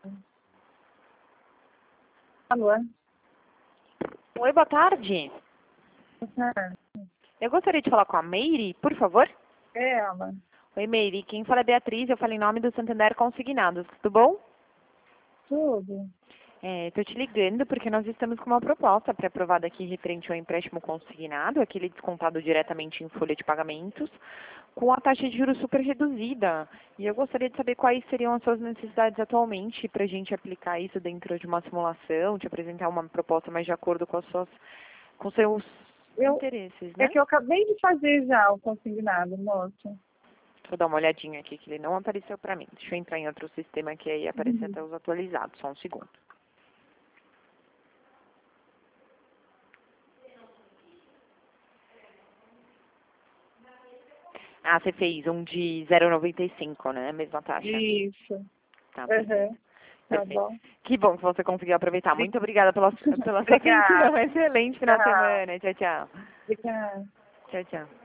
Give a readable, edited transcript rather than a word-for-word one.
Alô? Oi, boa tarde. É Eu gostaria de falar com a Meire, por favor. ela. Oi, Meire. Quem fala é Beatriz, eu falo em nome do Santander Consignados. Tudo bom? Tudo. Estou te ligando porque nós estamos com uma proposta pré-aprovada aqui referente ao empréstimo consignado, aquele descontado diretamente em folha de pagamentos, com a taxa de juros super reduzida. E eu gostaria de saber quais seriam as suas necessidades atualmente para a gente aplicar isso dentro de uma simulação, te apresentar uma proposta mais de acordo com com seus interesses, É né? que eu acabei de fazer já o consignado, moço. Deixa eu dar uma olhadinha aqui, que ele não apareceu para mim. Deixa eu entrar em outro sistema que aí aparece até os atualizados. Só um segundo. Ah, você fez um de 0,95, né? Mesma taxa. Isso. Tá, Uhum. Tá perfeito. bom. Que bom que você conseguiu aproveitar. Muito obrigada pela sua atenção. Obrigada. Excelente final de Tchau. semana. Tchau, tchau. Obrigada. Tchau, tchau.